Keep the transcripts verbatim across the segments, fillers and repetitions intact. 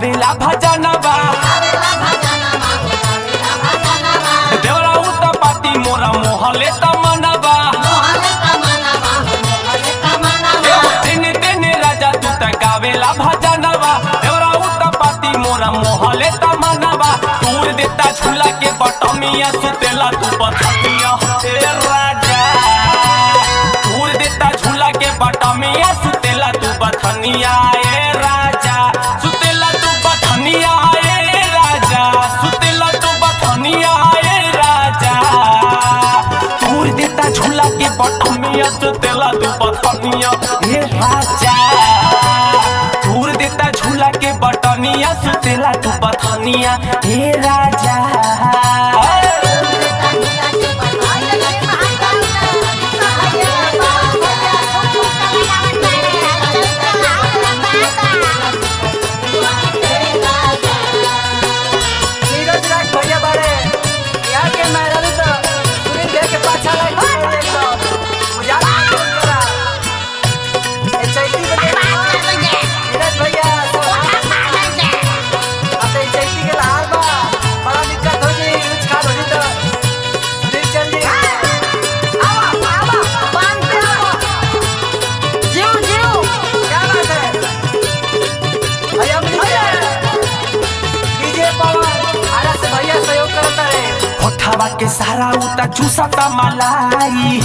गावेला भजनवा देवरा उता पाती मोरा मोहले तमनवा दिन दिन राजा तू त गावेला भजनवा देवरा उता पाती मोरा मोहले तमनवा तूर देता झूला के बटमिया सुतेला तू बथनिया हे राजा तूर देता झूला के बटमिया सुतेला तू बथनिया ए राजा सुतेला तू बथनिया ए राजा सुतेला तू बथनिया ए राजा तूर देता झूला के बटमिया सुतेला तू बथनिया ए राजा तूर देता झूला के बटनिया सुतेला तू बथनिया ए राजा होठवा के सारा उता चूसता मलाई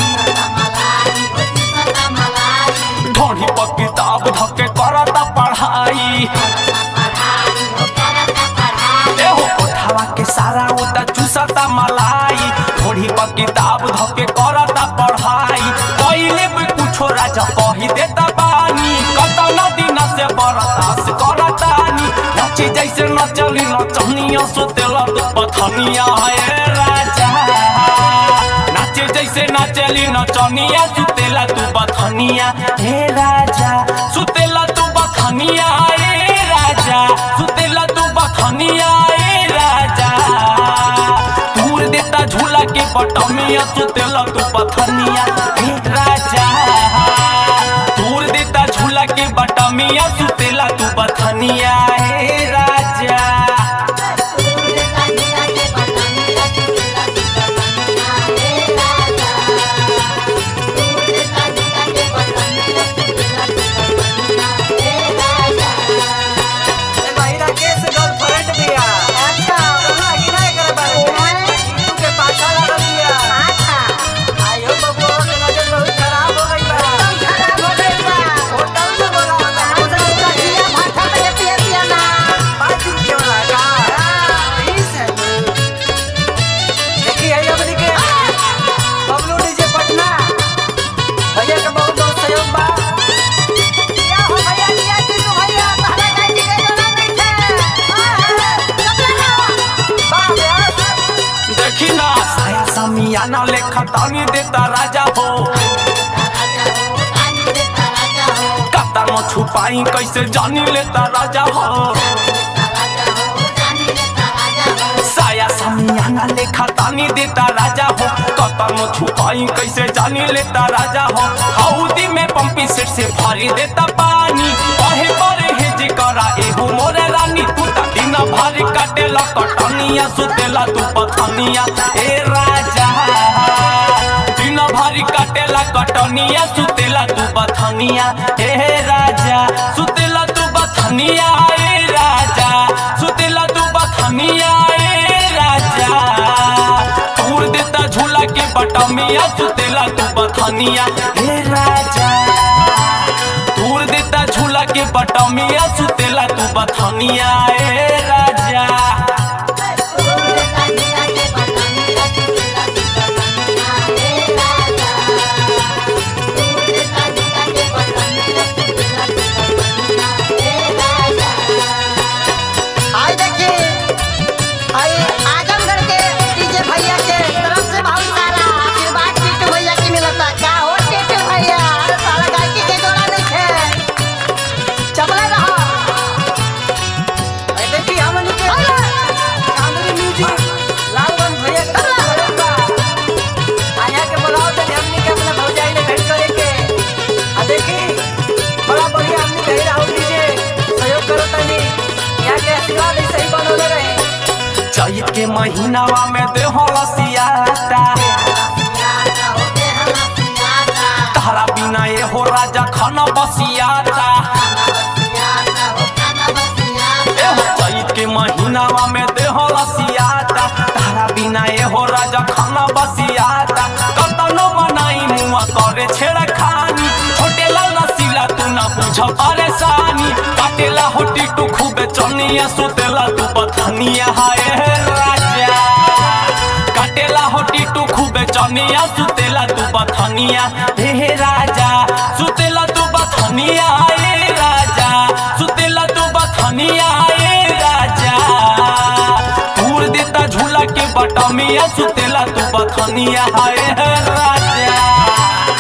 ढोढ़ी पर किताब धके करता पढ़ाई एहो होठवा के सारा उता चूसता मलाई ढोढ़ी पर किताब धके करता पढ़ाई पहिले भी कुछो राजा कही देता बानी कतना दिन से बरदास करतानी नाची जैसे नचली नचनिया सुतेला तू बथनिया है राजा नाचे जैसे नचली नचनिया सुतेला तू बथनिया हे राजा सुतेला तू बथनिया ए राजा सुतेला तू बथनिया ए राजा दूर देता झूला के बटमिया सुतेला तू बथनिया हे राजा दूर देता झूला के बटमिया सुतेला तू बथनिया हे राजा समियाना लेखा तानी देता राजा हो कता न छुपाई कैसे जानी लेता राजा हो साया समियाना लेखा तानी देता राजा हो कता न छुपाई कैसे जानी लेता राजा हो हौदी में पंपी सेट से भरी देता पानी कहे बरे हे जी करा एहू मोरे रानी तू ता दिन भर काटेला कटनिया सुतेला तू पथनिया ए राजा दिन भरी काटेला कटनिया सुतेला तू बथनिया ए राजा सुतेला तू बथनिया ए राजा सुतेला तू बथनिया ए राजा तूर देता झूला के बटमिया सुतेला तू बथनिया ए राजा तूर देता झूला के बटमिया सुतेला तू बथनिया ए राजा चपला रहा देखी हमन के चैत के महीनावा में देहो लसियाता तारा बिना ये हो राजा खाना बसियाता एहो चैत के महीनावा में देहो लसियाता तारा बिना ये हो राजा खाना बसियाता कतनो बनाई मुआ करे छेड़ा खानी होटेला नसीला तू ना बुझ परेशानी काटेला होटी टू खूबे चनिया सुतेला तू बथनिया हाय राजा काटेला होटी टू खूबे चनिया सुतेला तू बथनिया हे राजा सुतेला तू बथनिया हे राजा सुतेला तू बथनिया हे राजा दूर देता झूला के बटमिया सुतेला तू बथनिया हे राजा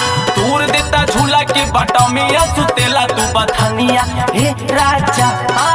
दूर देता झूला के बटमिया सुतेला तू बथनिया हे राजा।